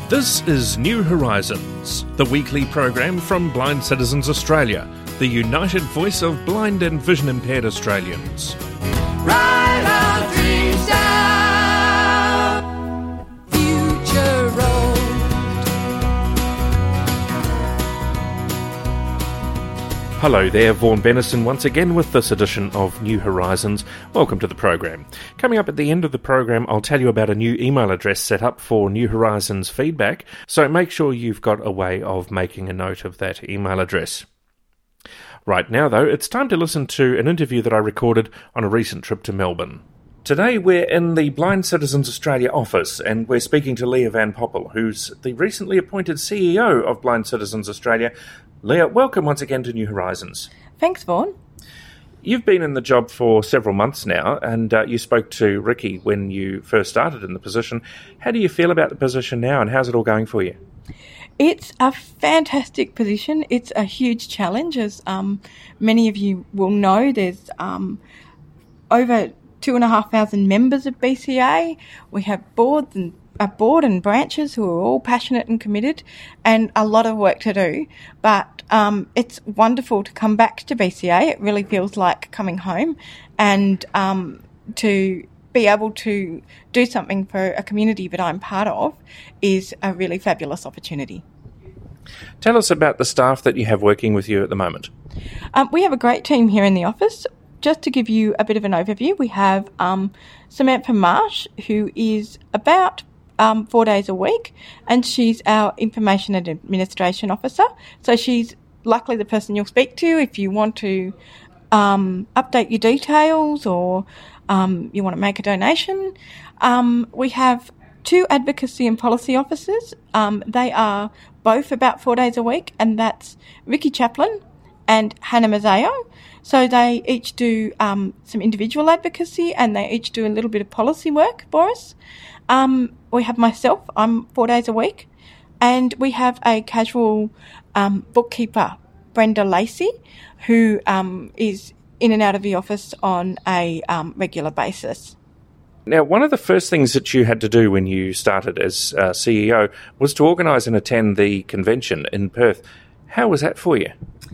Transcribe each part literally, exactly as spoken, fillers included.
This is New Horizons, the weekly program from Blind Citizens Australia, the united voice of blind and vision impaired Australians. Write our dreams down, future road. Hello there, Vaughan Bennison once again with this edition of New Horizons. Welcome to the program. Coming up at the end of the program, I'll tell you about a new email address set up for New Horizons feedback, so make sure you've got a way of making a note of that email address. Right now, though, it's time to listen to an interview that I recorded on a recent trip to Melbourne. Today we're in the Blind Citizens Australia office and we're speaking to Leah Van Poppel, who's the recently appointed C E O of Blind Citizens Australia. Leah, welcome once again to New Horizons. Thanks, Vaughan. You've been in the job for several months now, and uh, you spoke to Ricky when you first started in the position. How do you feel about the position now, and how's it all going for you? It's a fantastic position. It's a huge challenge, as um, many of you will know. There's um, over two and a half thousand members of B C A. We have boards and a board and branches who are all passionate and committed, and a lot of work to do. But um, it's wonderful to come back to B C A. It really feels like coming home, and um, to be able to do something for a community that I'm part of is a really fabulous opportunity. Tell us about the staff that you have working with you at the moment. Um, we have a great team here in the office. Just to give you a bit of an overview, we have um, Samantha Marsh, who is about um, four days a week, and she's our Information and Administration Officer. So she's likely the person you'll speak to if you want to um, update your details or um, you want to make a donation. Um, we have two Advocacy and Policy Officers. Um, they are both about four days a week, and that's Vicky Chaplin and Hannah Mazzeo. So they each do um, some individual advocacy and they each do a little bit of policy work for us. Um, we have myself, I'm four days a week, and we have a casual um, bookkeeper, Brenda Lacey, who um, is in and out of the office on a um, regular basis. Now, one of the first things that you had to do when you started as uh, C E O was to organise and attend the convention in Perth. How was that for you?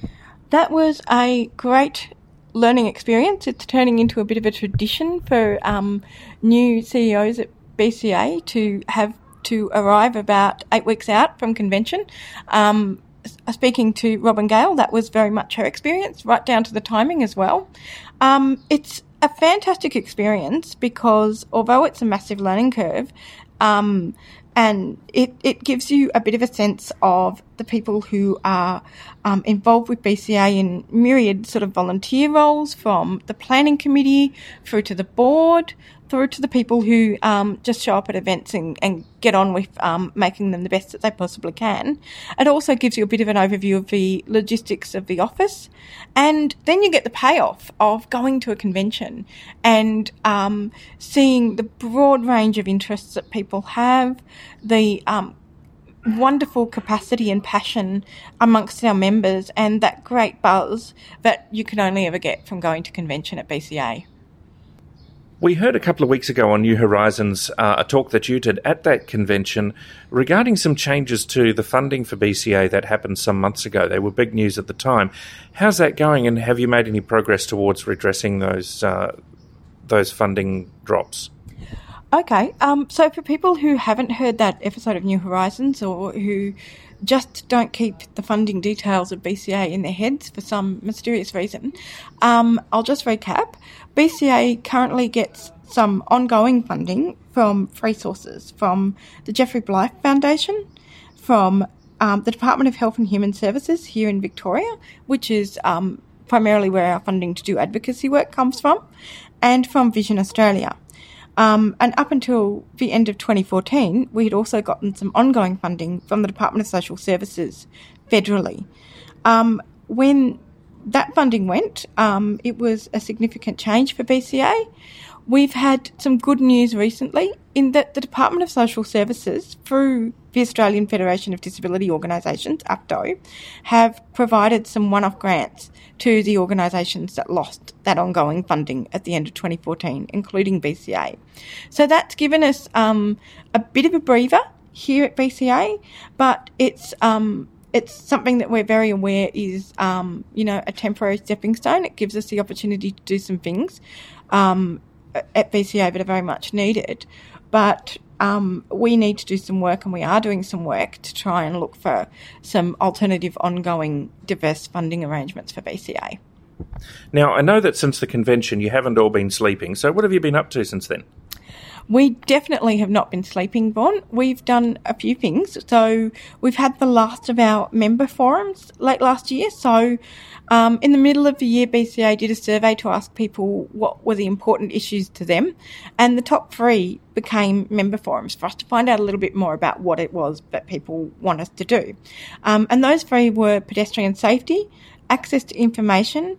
That was a great learning experience. It's turning into a bit of a tradition for um, new C E Os at B C A to have to arrive about eight weeks out from convention. Um, speaking to Robin Gale, that was very much her experience, right down to the timing as well. Um, it's a fantastic experience because although it's a massive learning curve, um, and it, it gives you a bit of a sense of the people who are um, involved with B C A in myriad sort of volunteer roles, from the planning committee through to the board, through to the people who um, just show up at events and, and get on with um, making them the best that they possibly can. It also gives you a bit of an overview of the logistics of the office. And then you get the payoff of going to a convention and um, seeing the broad range of interests that people have, the um, wonderful capacity and passion amongst our members, and that great buzz that you can only ever get from going to convention at B C A. We heard a couple of weeks ago on New Horizons uh, a talk that you did at that convention regarding some changes to the funding for B C A that happened some months ago. They were big news at the time. How's that going, and have you made any progress towards redressing those uh, those funding drops? Okay, um, so for people who haven't heard that episode of New Horizons, or who just don't keep the funding details of B C A in their heads for some mysterious reason, um, I'll just recap. B C A currently gets some ongoing funding from three sources: from the Geoffrey Blythe Foundation, from um, the Department of Health and Human Services here in Victoria, which is um, primarily where our funding to do advocacy work comes from, and from Vision Australia. Um, and up until the end of twenty fourteen, we had also gotten some ongoing funding from the Department of Social Services federally. Um, when that funding went, um, it was a significant change for B C A. We've had some good news recently in that the Department of Social Services, through the Australian Federation of Disability Organisations, A F D O, have provided some one-off grants to the organisations that lost that ongoing funding at the end of twenty fourteen, including B C A. So that's given us um, a bit of a breather here at B C A, but it's um, it's something that we're very aware is, um, you know, a temporary stepping stone. It gives us the opportunity to do some things um, at B C A that are very much needed. But um, we need to do some work, and we are doing some work to try and look for some alternative ongoing diverse funding arrangements for B C A. Now, I know that since the convention you haven't all been sleeping, so what have you been up to since then? We definitely have not been sleeping, Bon. We've done a few things. So we've had the last of our member forums late last year. So um, in the middle of the year, B C A did a survey to ask people what were the important issues to them. And the top three became member forums for us to find out a little bit more about what it was that people want us to do. Um, and those three were pedestrian safety, access to information,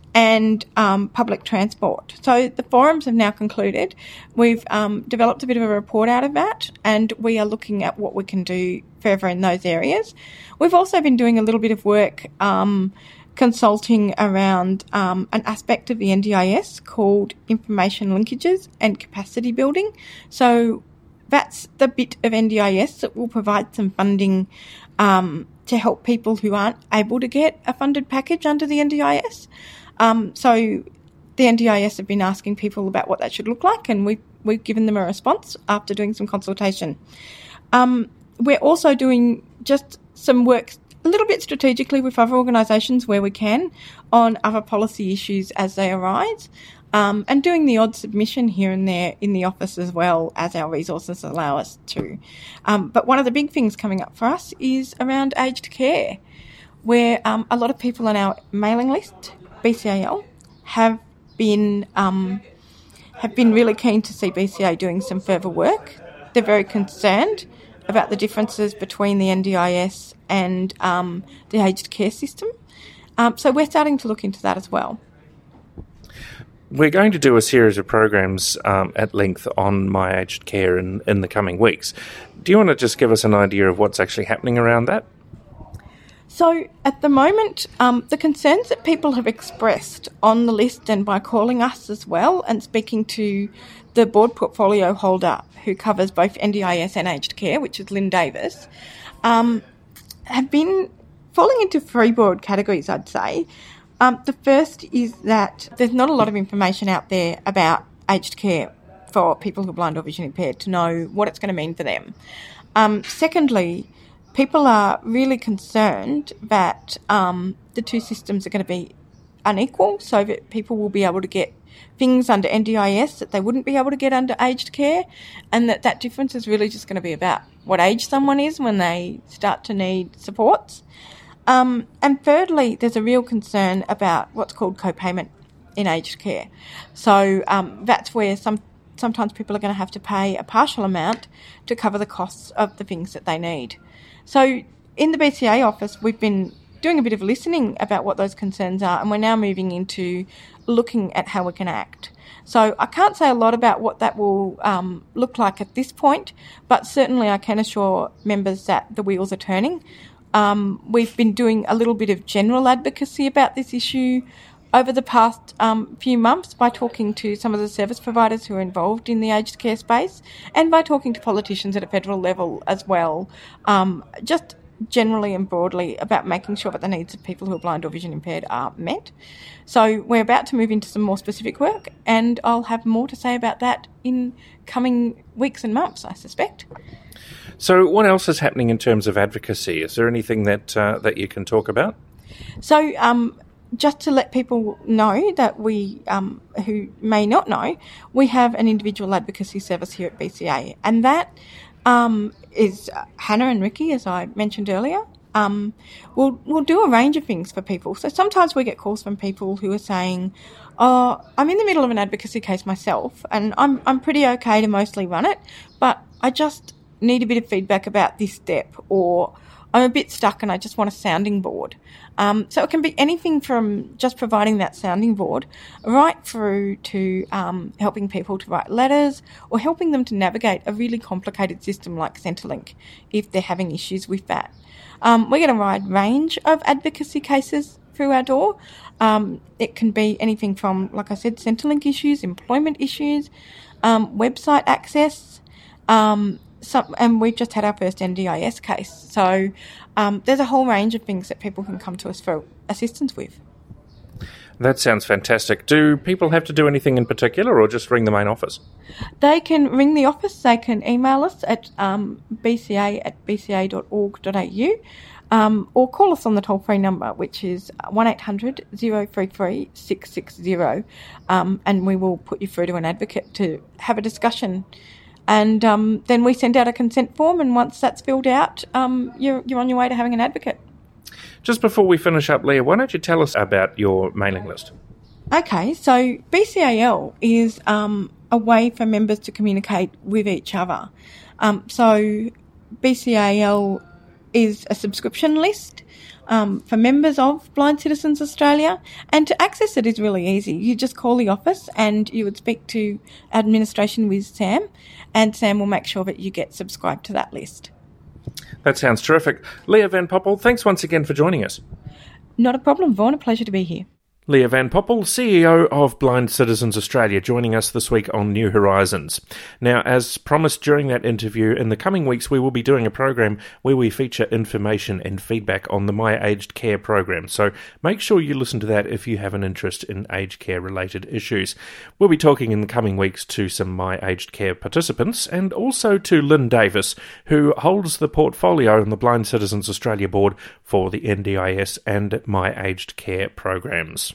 and um, public transport. So the forums have now concluded. We've um, developed a bit of a report out of that, and we are looking at what we can do further in those areas. We've also been doing a little bit of work um, consulting around um, an aspect of the N D I S called information linkages and capacity building. So that's the bit of N D I S that will provide some funding um, to help people who aren't able to get a funded package under the N D I S. Um, so the N D I S have been asking people about what that should look like, and we've, we've given them a response after doing some consultation. Um, we're also doing just some work a little bit strategically with other organisations where we can on other policy issues as they arise, um, and doing the odd submission here and there in the office as well as our resources allow us to. Um, but one of the big things coming up for us is around aged care, where um, a lot of people on our mailing list, B C A L, have been um, have been really keen to see B C A doing some further work. They're very concerned about the differences between the N D I S and um, the aged care system. Um, so we're starting to look into that as well. We're going to do a series of programs um, at length on my aged care in, in the coming weeks. Do you want to just give us an idea of what's actually happening around that? So at the moment, um, the concerns that people have expressed on the list and by calling us as well and speaking to the board portfolio holder who covers both N D I S and aged care, which is Lynn Davis, um, have been falling into three broad categories, I'd say. Um, the first is that there's not a lot of information out there about aged care for people who are blind or vision impaired to know what it's going to mean for them. Um, secondly, people are really concerned that um, the two systems are going to be unequal, so that people will be able to get things under N D I S that they wouldn't be able to get under aged care, and that that difference is really just going to be about what age someone is when they start to need supports. Um, and thirdly, there's a real concern about what's called co-payment in aged care. So um, that's where some sometimes people are going to have to pay a partial amount to cover the costs of the things that they need. So in the B C A office, we've been doing a bit of listening about what those concerns are, and we're now moving into looking at how we can act. So I can't say a lot about what that will um, look like at this point, but certainly I can assure members that the wheels are turning. Um, we've been doing a little bit of general advocacy about this issue over the past um, few months by talking to some of the service providers who are involved in the aged care space, and by talking to politicians at a federal level as well, um, just generally and broadly about making sure that the needs of people who are blind or vision impaired are met. So we're about to move into some more specific work, and I'll have more to say about that in coming weeks and months, I suspect. So what else is happening in terms of advocacy? Is there anything that uh, that you can talk about? So um, just to let people know that we, um, who may not know, we have an individual advocacy service here at B C A, and that um, is Hannah and Ricky, as I mentioned earlier. Um, we'll, we'll do a range of things for people. So sometimes we get calls from people who are saying, oh, I'm in the middle of an advocacy case myself, and I'm I'm pretty okay to mostly run it, but I just need a bit of feedback about this step, or I'm a bit stuck and I just want a sounding board. Um, so it can be anything from just providing that sounding board right through to um, helping people to write letters, or helping them to navigate a really complicated system like Centrelink if they're having issues with that. Um, we get a wide range of advocacy cases through our door. Um, it can be anything from, like I said, Centrelink issues, employment issues, um, website access, um, some, and we've just had our first N D I S case. So um, there's a whole range of things that people can come to us for assistance with. That sounds fantastic. Do people have to do anything in particular or just ring the main office? They can ring the office, they can email us at um, b c a at b c a dot org dot a u um, or call us on the toll-free number, which is one eight hundred, zero three three, six six zero, um, and we will put you through to an advocate to have a discussion. And um, then we send out a consent form, and once that's filled out, um, you're, you're on your way to having an advocate. Just before we finish up, Leah, why don't you tell us about your mailing list? Okay, so B C A L is um, a way for members to communicate with each other. Um, so B C A L is a subscription list um, for members of Blind Citizens Australia, and to access it is really easy. You just call the office and you would speak to administration with Sam, and Sam will make sure that you get subscribed to that list. That sounds terrific. Leah Van Poppel, thanks once again for joining us. Not a problem, Vaughan. A pleasure to be here. Leah Van Poppel, C E O of Blind Citizens Australia, joining us this week on New Horizons. Now, as promised during that interview, in the coming weeks we will be doing a program where we feature information and feedback on the My Aged Care program, so make sure you listen to that if you have an interest in aged care related issues. We'll be talking in the coming weeks to some My Aged Care participants and also to Lynn Davis, who holds the portfolio on the Blind Citizens Australia board for the N D I S and My Aged Care programs.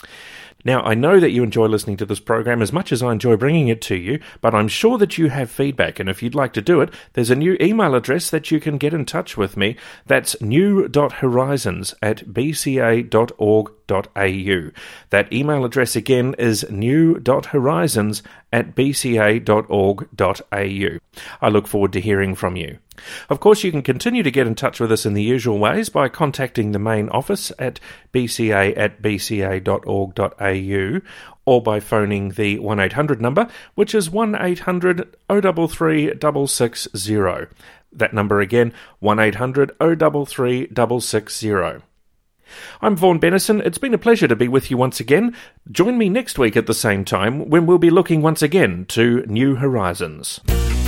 Now, I know that you enjoy listening to this program as much as I enjoy bringing it to you, but I'm sure that you have feedback, and if you'd like to do it, there's a new email address that you can get in touch with me. That's new dot horizons at b c a dot org dot a u. That email address again is new dot horizons at b c a dot org dot a u. I look forward to hearing from you. Of course, you can continue to get in touch with us in the usual ways by contacting the main office at b c a at b c a dot org dot a u or by phoning the one eight hundred number, which is one eight hundred, oh three three, six six zero. That number again, one eight hundred, oh three three, six six zero. I'm Vaughan Bennison. It's been a pleasure to be with you once again. Join me next week at the same time when we'll be looking once again to New Horizons.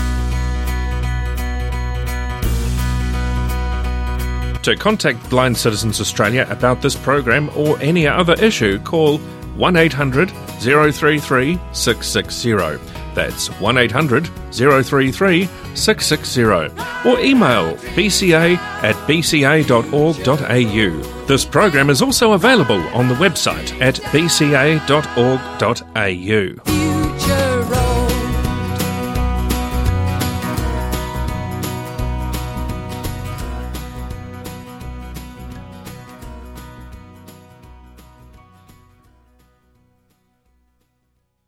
To contact Blind Citizens Australia about this program or any other issue, call one eight hundred, oh three three, six six zero. That's one eight hundred, oh three three, six six zero. Or email b c a at b c a dot org dot a u. This program is also available on the website at b c a dot org dot a u.